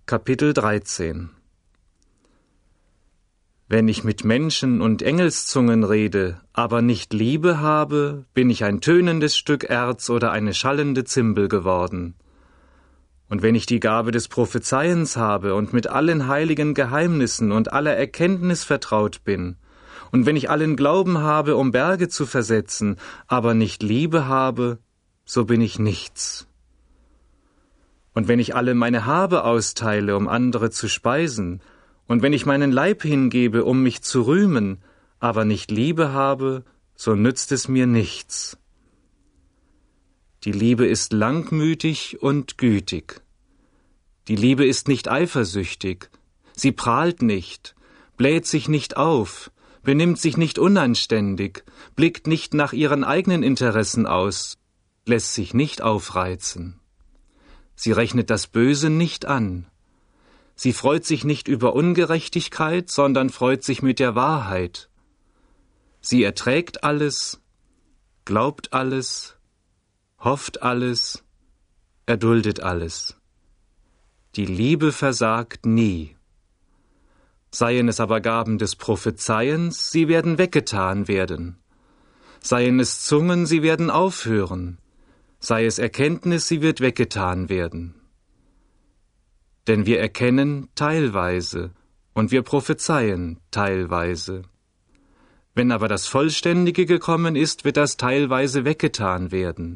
Kapitel 13. Wenn ich mit Menschen und Engelszungen rede, aber nicht Liebe habe, bin ich ein tönendes Stück Erz oder eine schallende Zimbel geworden. Und wenn ich die Gabe des Prophezeiens habe und mit allen heiligen Geheimnissen und aller Erkenntnis vertraut bin, und wenn ich allen Glauben habe, um Berge zu versetzen, aber nicht Liebe habe, so bin ich nichts. Und wenn ich alle meine Habe austeile, um andere zu speisen, und wenn ich meinen Leib hingebe, um mich zu rühmen, aber nicht Liebe habe, so nützt es mir nichts. Die Liebe ist langmütig und gütig. Die Liebe ist nicht eifersüchtig, sie prahlt nicht, bläht sich nicht auf, benimmt sich nicht unanständig, blickt nicht nach ihren eigenen Interessen aus, lässt sich nicht aufreizen. Sie rechnet das Böse nicht an. Sie freut sich nicht über Ungerechtigkeit, sondern freut sich mit der Wahrheit. Sie erträgt alles, glaubt alles, hofft alles, erduldet alles. Die Liebe versagt nie. Seien es aber Gaben des Prophezeiens, sie werden weggetan werden. Seien es Zungen, sie werden aufhören. Sei es Erkenntnis, sie wird weggetan werden. Denn wir erkennen teilweise und wir prophezeien teilweise. Wenn aber das Vollständige gekommen ist, wird das teilweise weggetan werden.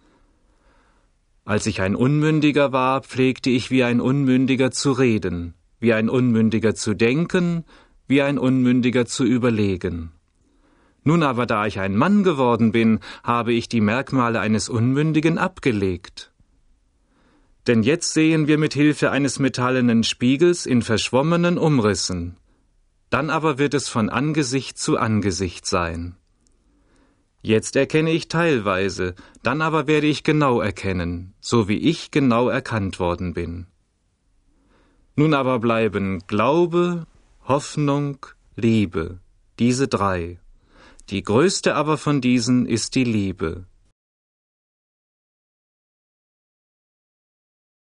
Als ich ein Unmündiger war, pflegte ich wie ein Unmündiger zu reden, wie ein Unmündiger zu denken, wie ein Unmündiger zu überlegen. Nun aber, da ich ein Mann geworden bin, habe ich die Merkmale eines Unmündigen abgelegt. Denn jetzt sehen wir mit Hilfe eines metallenen Spiegels in verschwommenen Umrissen. Dann aber wird es von Angesicht zu Angesicht sein. Jetzt erkenne ich teilweise, dann aber werde ich genau erkennen, so wie ich genau erkannt worden bin. Nun aber bleiben Glaube, Hoffnung, Liebe, diese drei. Die größte aber von diesen ist die Liebe.